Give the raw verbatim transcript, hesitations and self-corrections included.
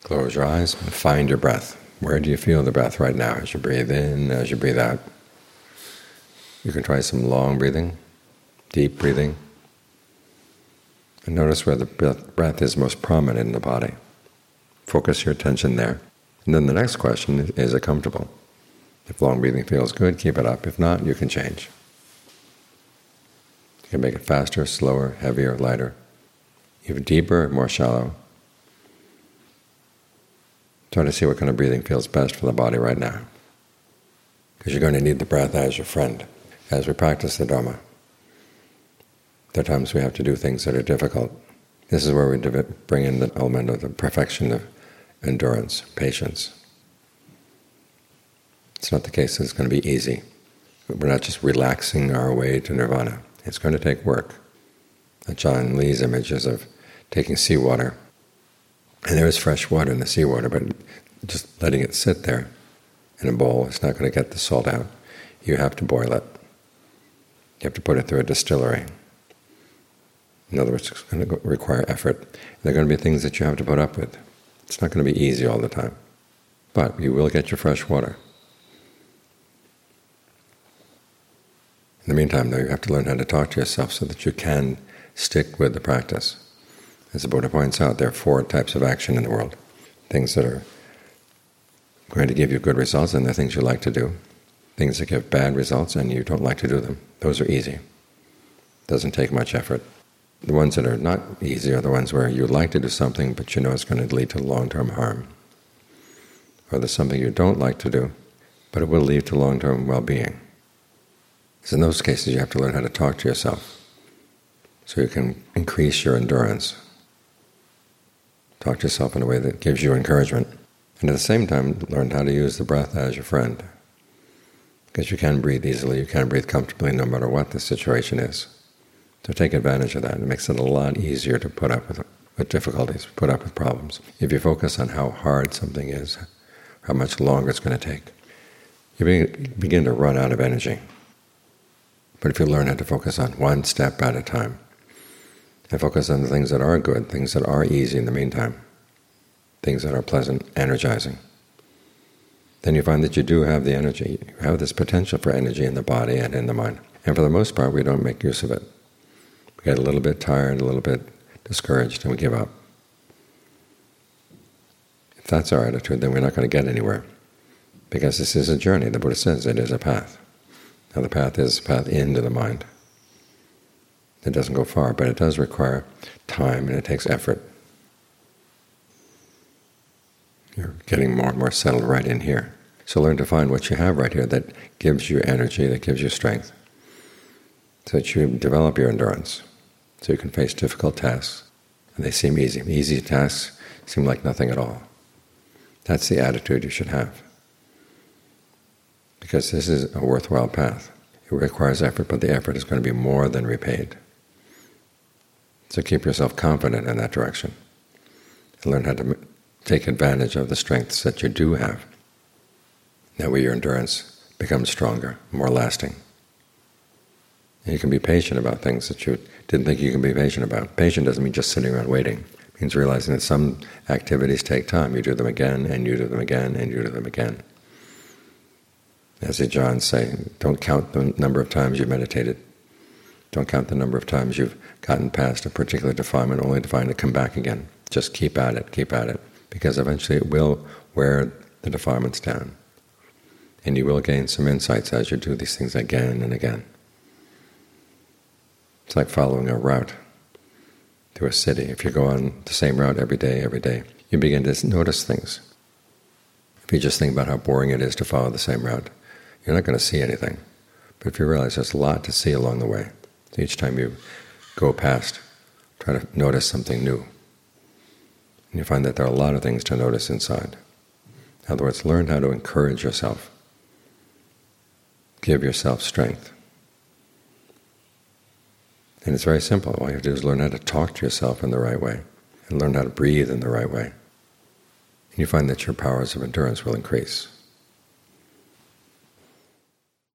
Close your eyes and find your breath. Where do you feel the breath right now as you breathe in, as you breathe out? You can try some long breathing, deep breathing, and notice where the breath is most prominent in the body. Focus your attention there. And then the next question is, is it comfortable? If long breathing feels good, keep it up. If not, you can change. You can make it faster, slower, heavier, lighter, even deeper, more shallow. Try to see what kind of breathing feels best for the body right now. Because you're going to need the breath as your friend as we practice the Dharma. There are times we have to do things that are difficult. This is where we bring in the element of the perfection of endurance, patience. It's not the case that it's going to be easy. We're not just relaxing our way to nirvana. It's going to take work. Ajaan Lee's image is of taking seawater. And there is fresh water in the seawater, but just letting it sit there in a bowl is not going to get the salt out. You have to boil it. You have to put it through a distillery. In other words, it's going to require effort. And there are going to be things that you have to put up with. It's not going to be easy all the time. But you will get your fresh water. In the meantime, though, you have to learn how to talk to yourself so that you can stick with the practice. As the Buddha points out, there are four types of action in the world. Things that are going to give you good results, and they're things you like to do. Things that give bad results, and you don't like to do them. Those are easy. Doesn't take much effort. The ones that are not easy are the ones where you like to do something, but you know it's going to lead to long-term harm. Or there's something you don't like to do, but it will lead to long-term well-being. So in those cases, you have to learn how to talk to yourself so you can increase your endurance. Talk to yourself in a way that gives you encouragement. And at the same time, learn how to use the breath as your friend. Because you can breathe easily, you can breathe comfortably no matter what the situation is. So take advantage of that. It makes it a lot easier to put up with, with difficulties, put up with problems. If you focus on how hard something is, how much longer it's going to take, you begin to run out of energy. But if you learn how to focus on one step at a time, and focus on the things that are good, things that are easy in the meantime, things that are pleasant, energizing, then you find that you do have the energy. You have this potential for energy in the body and in the mind. And for the most part, we don't make use of it. We get a little bit tired, a little bit discouraged, and we give up. If that's our attitude, then we're not going to get anywhere. Because this is a journey. The Buddha says it is a path. Now the path is a path into the mind. It doesn't go far, but it does require time and it takes effort. You're getting more and more settled right in here. So learn to find what you have right here that gives you energy, that gives you strength, so that you develop your endurance, so you can face difficult tasks. And they seem easy. Easy tasks seem like nothing at all. That's the attitude you should have. Because this is a worthwhile path. It requires effort, but the effort is going to be more than repaid. So keep yourself confident in that direction. And learn how to take advantage of the strengths that you do have. That way your endurance becomes stronger, more lasting. And you can be patient about things that you didn't think you can be patient about. Patient doesn't mean just sitting around waiting. It means realizing that some activities take time. You do them again, and you do them again, and you do them again. As the Ajahns say, don't count the number of times you meditated. Don't count the number of times you've gotten past a particular defilement only to find it come back again. Just keep at it, keep at it, because eventually it will wear the defilements down. And you will gain some insights as you do these things again and again. It's like following a route through a city. If you go on the same route every day, every day, you begin to notice things. If you just think about how boring it is to follow the same route, you're not going to see anything. But if you realize there's a lot to see along the way, so each time you go past, try to notice something new. And you find that there are a lot of things to notice inside. In other words, learn how to encourage yourself. Give yourself strength. And it's very simple. All you have to do is learn how to talk to yourself in the right way and learn how to breathe in the right way. And you find that your powers of endurance will increase.